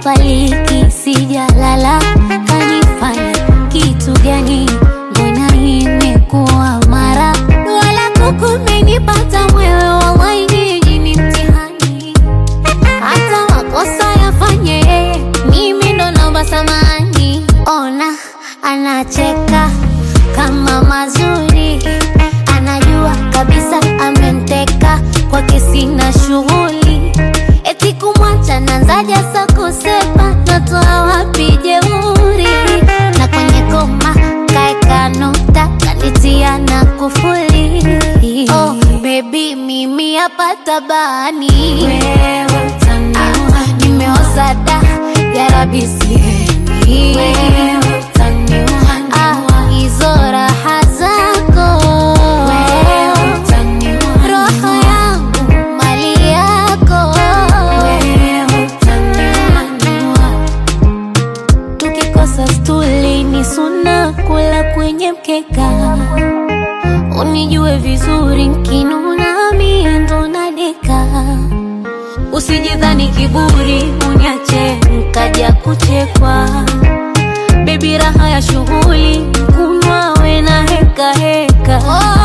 sipapaliki sijalala, kanifanya kitu gani? Mbona imekuwa mara wala kukumenipata mwewe, wallahi ni mtihani. Hata makosa yafanye yeye, mimi ndo naomba samahani. Ona anacheka kama mazuri, anajua kabisa ameniteka, kwake sina shughuli. Eti kumwacha nanzaja sa kusepa, natoa wapi jeuri? Na kwenye koma kaeka nukta, kanitia na kufuli. Oh baby, mimi hapa tabani, wewe utaniua. Nimeoza da, ya Rabbi sihemi, wewe utaniua. Hizo raha zako, wewe utaniua. Roho yangu mali yako, wewe utaniua. Tukikosa stuli ni suna kula kwenye mkeka, unijue vizuri nkinuna mie ndo nadeka. Usijidhani kiburi uniache nkaja kuchekwa, baby raha ya shughuli kunywa we na heka heka.